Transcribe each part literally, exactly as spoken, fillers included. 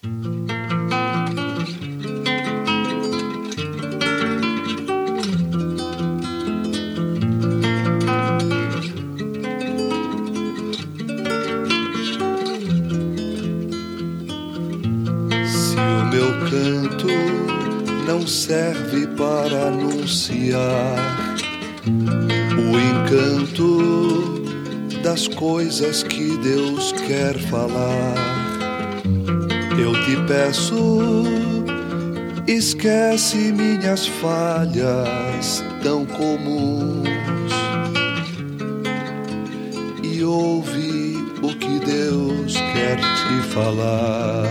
Meu canto não serve para anunciar o encanto das coisas que Deus quer falar. Eu te peço, esquece minhas falhas tão comuns e ouve o que Deus quer te falar.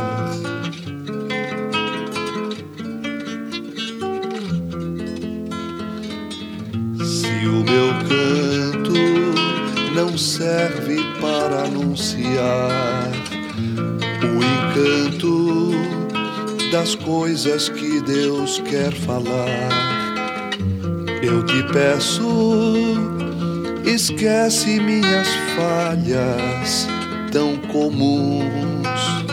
Se o meu canto não serve para anunciar o encanto das coisas que Deus quer falar, eu te peço, esquece minhas falhas tão comuns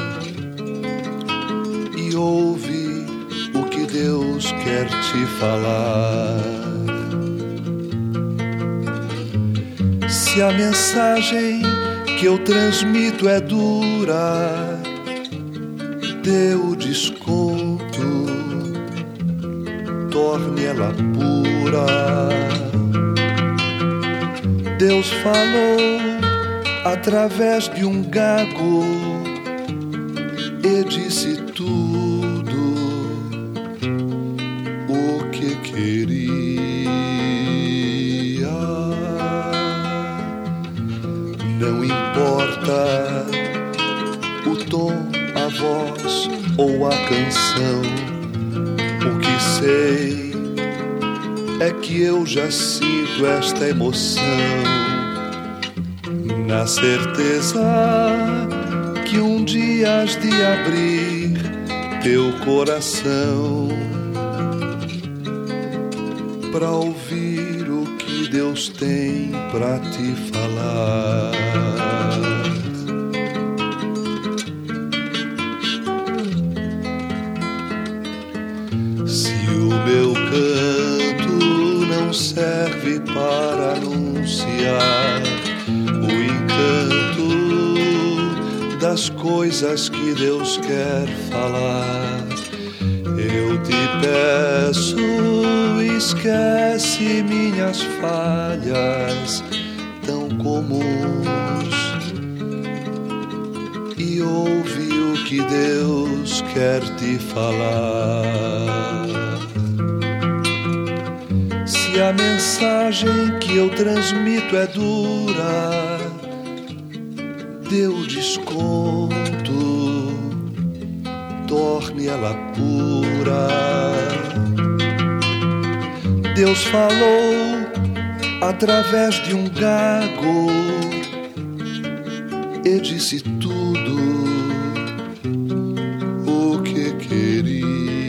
e ouve o que Deus quer te falar. Se a mensagem que eu transmito é dura, dê o desconto, torne ela pura. Deus falou através de um gago e disse tudo o que queria. Não importa o tom, a voz ou a canção, o que sei é que eu já sinto esta emoção, na certeza que um dia has de abrir teu coração pra ouvir o que Deus tem pra te falar. Se o meu canto não serve para anunciar o encanto das coisas que Deus quer falar, eu te peço, esquece minhas falhas tão comuns e ouve o que Deus quer te falar. Se a mensagem que eu transmito é dura, dê o desconto, torne ela pura. Deus falou através de um gago e disse tudo o que queria.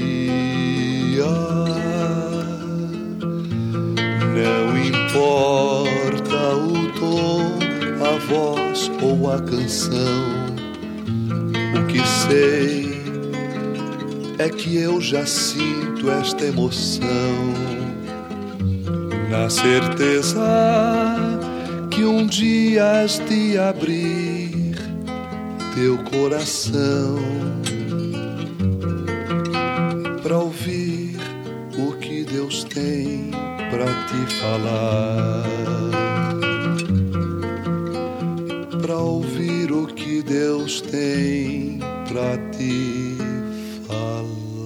Não importa o tom, a voz ou a canção, o que sei é que eu já sinto esta emoção, na certeza que um dia has de abrir teu coração pra ouvir o que Deus tem pra te falar, pra ouvir o que Deus tem pra te falar.